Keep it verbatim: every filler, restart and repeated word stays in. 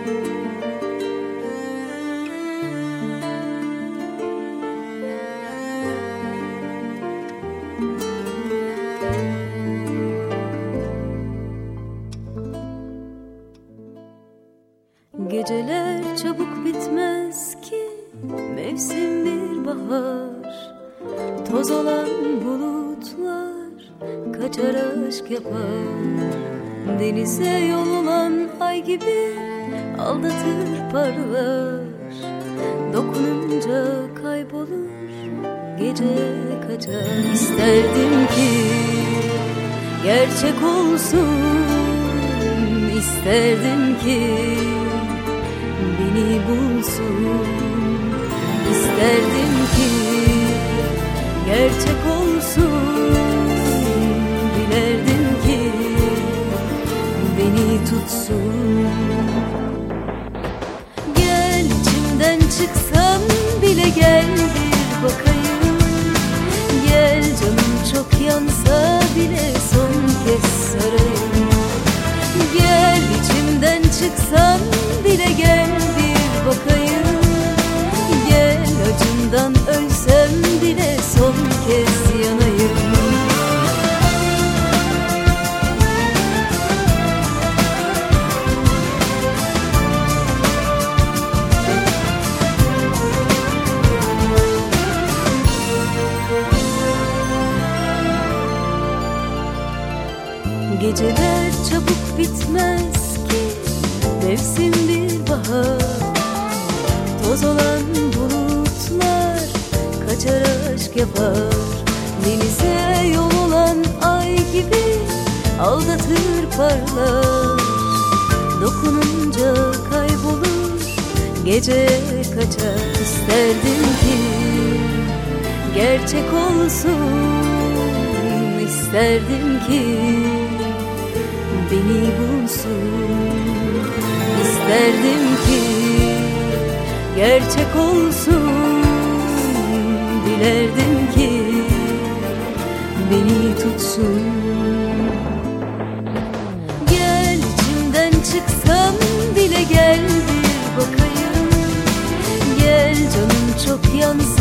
Geceler çabuk bitmez ki, mevsim bir bahar. Toz olan bulutlar kaçar aşk yapar. Denize yol olan ay gibi aldatır parlar. Dokununca kaybolur, gece kaçar. İsterdim ki gerçek olsun, isterdim ki beni bulsun. İsterdim ki gerçek olsun, dilerdim ki beni tutsun. Gel içimden çıksan bile gel bir bakayım. Gel canım çok yansa bile son kez sarayım. Gel içimden çıksan bile gel bir bakayım. Gel acımdan ölsem bile son kez yanayım. Geceler çabuk bitmez ki, mevsim bir bahar. Toz olan bulutlar kaçar aşk yapar. Denize yol olan ay gibi aldatır parlar. Dokununca kaybolur, gece kaçar. İsterdim ki gerçek olsun, isterdim ki beni bulsun. İsterdim ki gerçek olsun, dilerdim ki beni tutsun. Gel içimden çıksan bile gel bir bakayım. Gel canım çok yansın